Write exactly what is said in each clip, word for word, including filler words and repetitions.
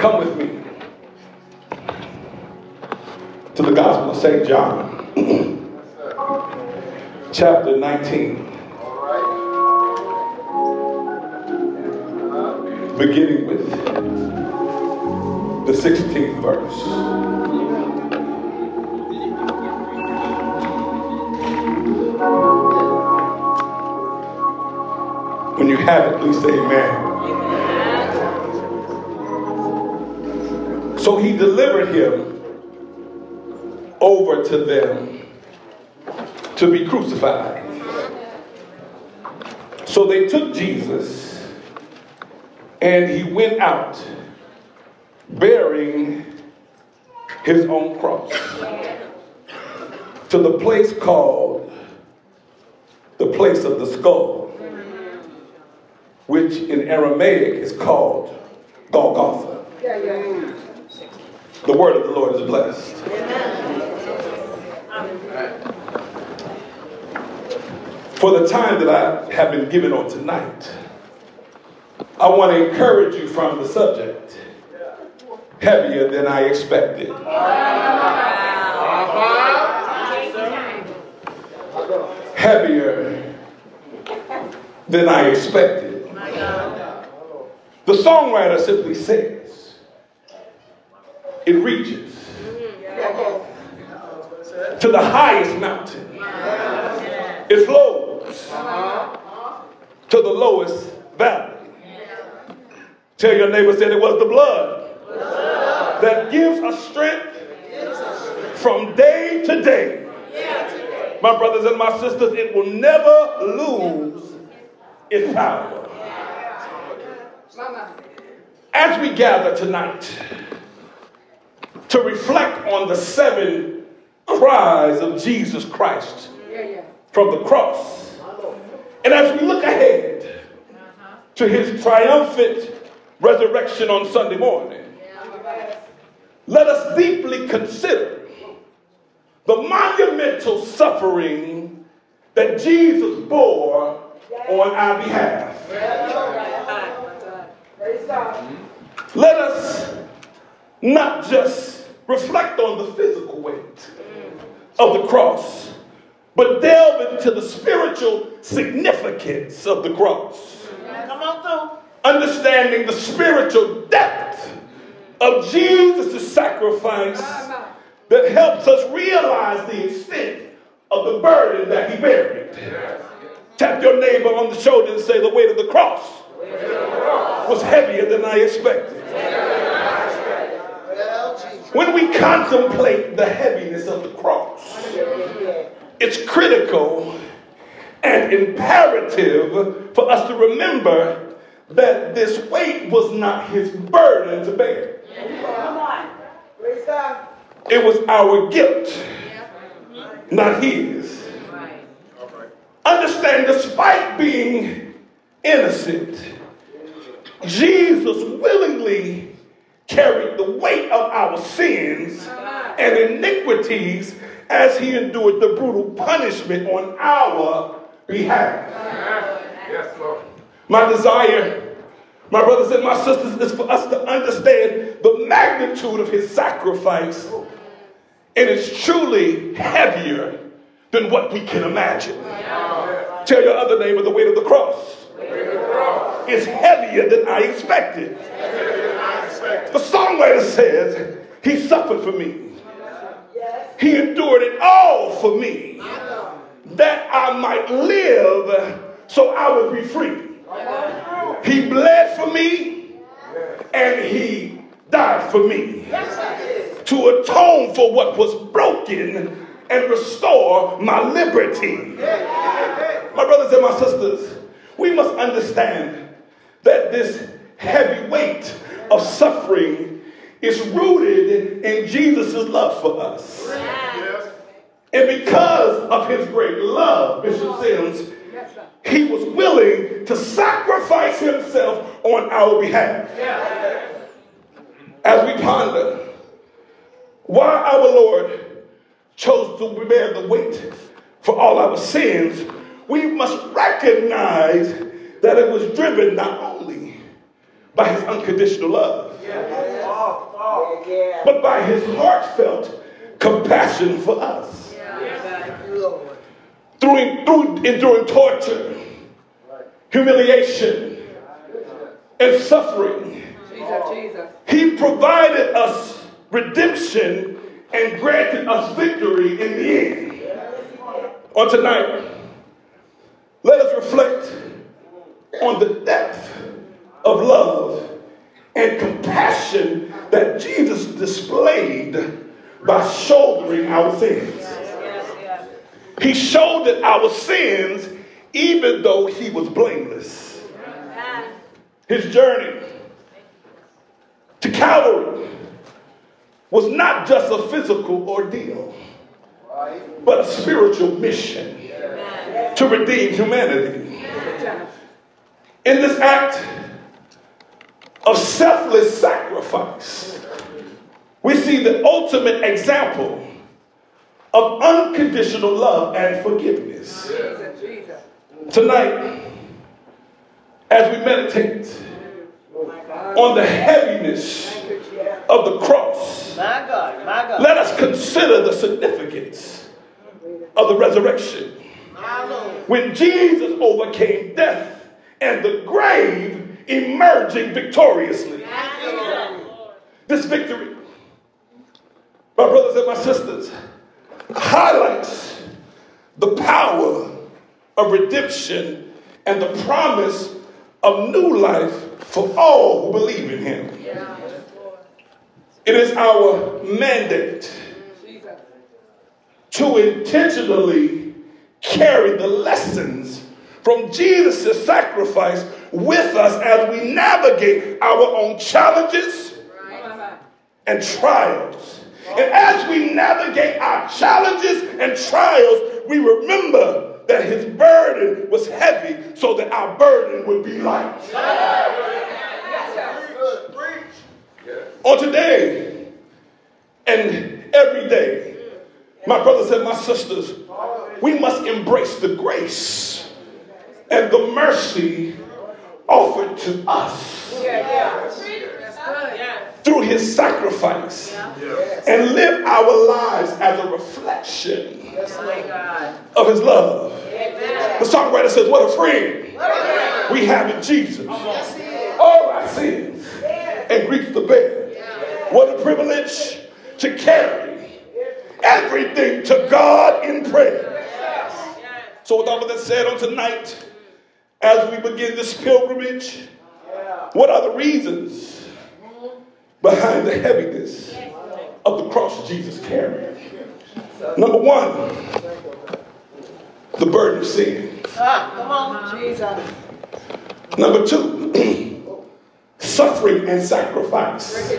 Come with me to the Gospel of Saint John, chapter nineteen, beginning with the sixteenth verse. When you have it, please say amen. So he delivered him over to them to be crucified. So they took Jesus and he went out bearing his own cross to the place called the place of the skull, which in Aramaic is called Golgotha. The word of the Lord is blessed. For the time that I have been given on tonight, I want to encourage you from the subject, heavier than I expected. Heavier than I expected. The songwriter simply says, it reaches to the highest mountain. It flows to the lowest valley. Tell your neighbor, said it was the blood that gives us strength from day to day. My brothers and my sisters, it will never lose its power. As we gather tonight to reflect on the seven cries of Jesus Christ from the cross, and as we look ahead to his triumphant resurrection on Sunday morning, let us deeply consider the monumental suffering that Jesus bore on our behalf. Let us not just reflect on the physical weight of the cross, but delve into the spiritual significance of the cross. Come on through. Understanding the spiritual depth of Jesus' sacrifice that helps us realize the extent of the burden that he buried. Tap your neighbor on the shoulder and say, the weight of the cross was heavier than I expected. When we contemplate the heaviness of the cross, it's critical and imperative for us to remember that this weight was not his burden to bear. It was our guilt, not his. Understand, despite being innocent, Jesus willingly carried the weight of our sins and iniquities as he endured the brutal punishment on our behalf. Yes, Lord. My desire, my brothers and my sisters, is for us to understand the magnitude of his sacrifice, and it's truly heavier than what we can imagine. Tell your other neighbor, the weight of the cross is heavier than I expected. The songwriter says, he suffered for me. He endured it all for me, that I might live so I would be free. He bled for me and he died for me to atone for what was broken and restore my liberty. My brothers and my sisters, we must understand that this heavy weight of suffering is rooted in Jesus' love for us. And because of his great love, Bishop Sims, he was willing to sacrifice himself on our behalf. As we ponder why our Lord chose to bear the weight for all our sins, we must recognize that it was driven not only by his unconditional love, but by his heartfelt compassion for us. Through, through enduring torture, humiliation, and suffering, he provided us redemption and granted us victory in the end. On tonight, let us reflect on the depth of love and compassion that Jesus displayed by shouldering our sins. He shouldered our sins even though he was blameless. His journey to Calvary was not just a physical ordeal, but a spiritual mission to redeem humanity. In this act of selfless sacrifice, we see the ultimate example of unconditional love and forgiveness. Tonight, as we meditate on the heaviness of the cross, My God, my God. let us consider the significance of the resurrection. When Jesus overcame death and the grave, emerging victoriously. This victory, my brothers and my sisters, highlights the power of redemption and the promise of new life for all who believe in him. It is our mandate to intentionally carry the lessons from Jesus' sacrifice with us as we navigate our own challenges and trials. And as we navigate our challenges and trials, we remember that his burden was heavy so that our burden would be light. On today and every day, my brothers and my sisters, we must embrace the grace and the mercy offered to us through his sacrifice and live our lives as a reflection of his love. The songwriter says, what a friend we have in Jesus. All our sins and griefs to bear. What a privilege to carry everything to God in prayer. So with all of that said on tonight, as we begin this pilgrimage, what are the reasons behind the heaviness of the cross Jesus carried? Number one, the burden of sin. Ah, come on, Jesus. Number two, suffering and sacrifice.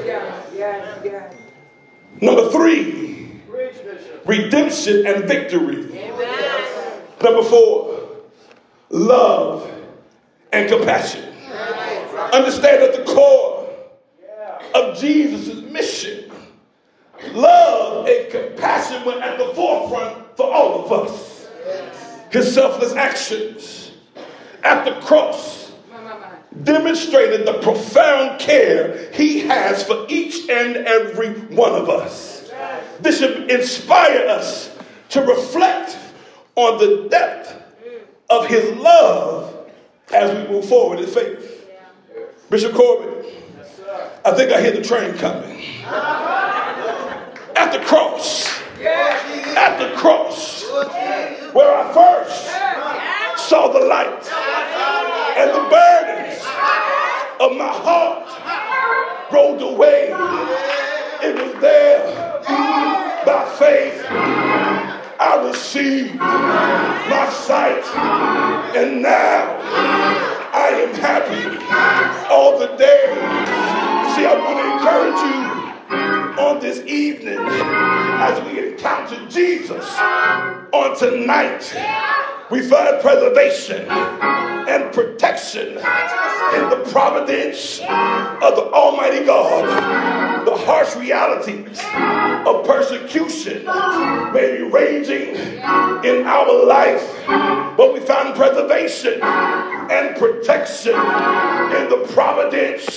Number three, redemption and victory. Number four, love and compassion. Understand at the core of Jesus' mission, love and compassion were at the forefront for all of us. His selfless actions at the cross demonstrated the profound care he has for each and every one of us. This should inspire us to reflect on the depth of his love as we move forward in faith. Bishop Corbett, I think I hear the train coming. At the cross, at the cross, where I first saw the light and the burdens of my heart rolled away. It was there by faith I received my sight, and now I am happy all the day. See, I want to encourage you on this evening as we encounter Jesus on tonight. We find preservation and protection in the providence of the Almighty God. The harsh realities of persecution may be raging in our life, but we find preservation and protection in the providence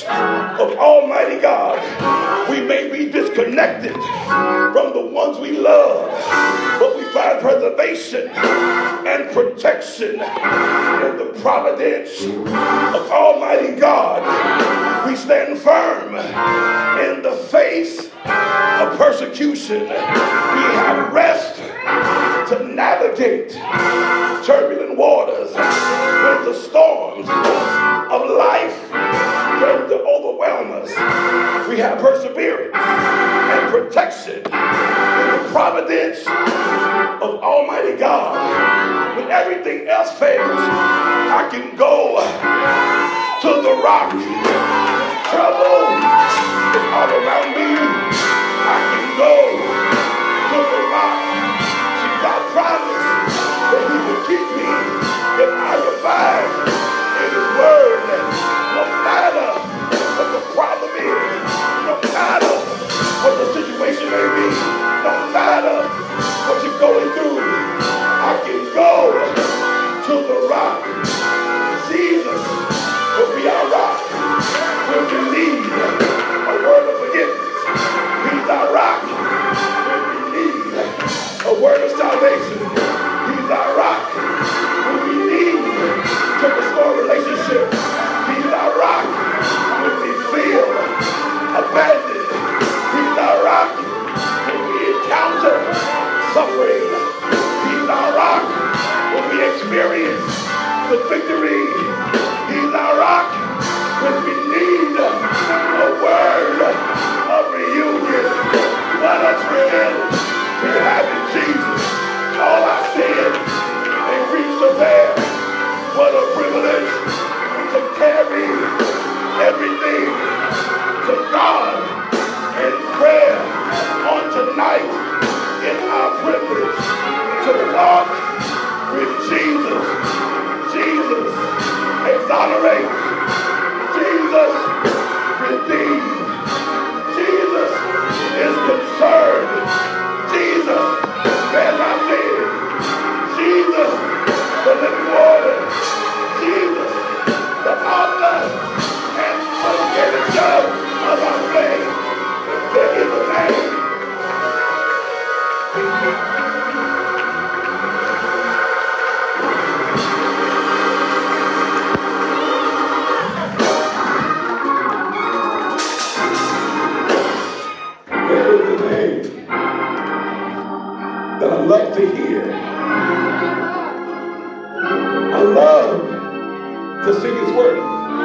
of Almighty God, we may be disconnected from the ones we love, but we find preservation and protection in the providence of Almighty God. We stand firm in the face of persecution. We have rest to navigate turbulent waters when the storms of life threaten to overwhelm us. We have perseverance and protection in the providence of Almighty God. When everything else fails, I can go to the rock. Trouble is all around me. I can go to the rock. See, God promised that He would keep me if I abide in His word. No matter what the problem is, no matter what the situation may be, no matter what you're going through, I can go to the rock. Jesus will be our rock. When we need a word of forgiveness, He's our rock. When we need a word of salvation, He's our rock. When we need to restore relationship, He's our rock. When we feel abandoned, He's our rock. When we encounter suffering, He's our rock. When we experience the victory, He's our rock. When we need a word of reunion, what a thrill we have in Jesus. All our sins, they reach to bear. What a privilege to carry everything to God in prayer on tonight. It's our privilege to walk with Jesus. Jesus exonerates. Jesus redeems. Jesus is concerned. Jesus bears our sins. Jesus, the living water. Jesus, the author and finisher of our faith. There is a name. That I love to hear. I love to sing His word.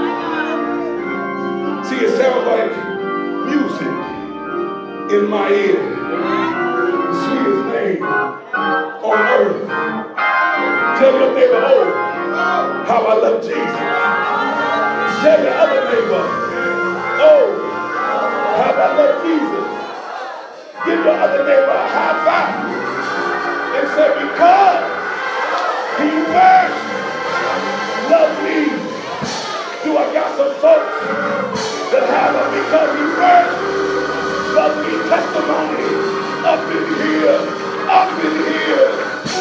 See, it sounds like music in my ear. The sweetest name on earth. Tell your neighbor, oh, how I love Jesus. Tell your other neighbor, oh, how I love Jesus. Give your other neighbor a high five. And say, because He first loved me. Do I got some folks that have a because He first loved me testimony up in here, up in here.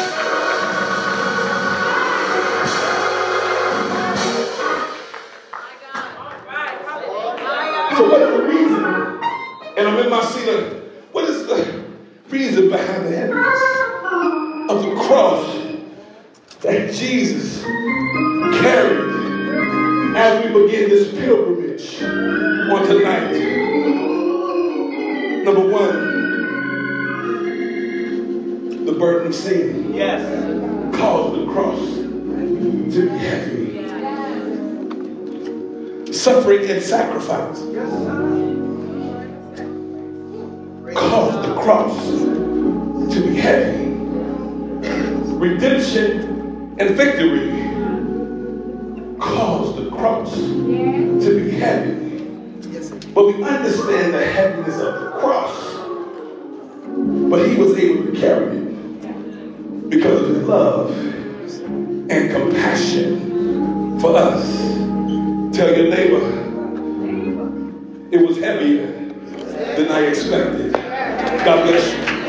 So what is the reason? And I'm in my seat of, what is the reason behind the heaviness of the cross that Jesus carried as we begin this pilgrimage on tonight? Number one, the burden of sin. Yes. Caused the cross to be heavy. Suffering and sacrifice caused the cross to be heavy. Redemption and victory caused the cross to be heavy. But we understand the heaviness of the cross. But He was able to carry it because of His love and compassion for us. Tell your neighbor, it was heavier than I expected. God bless you.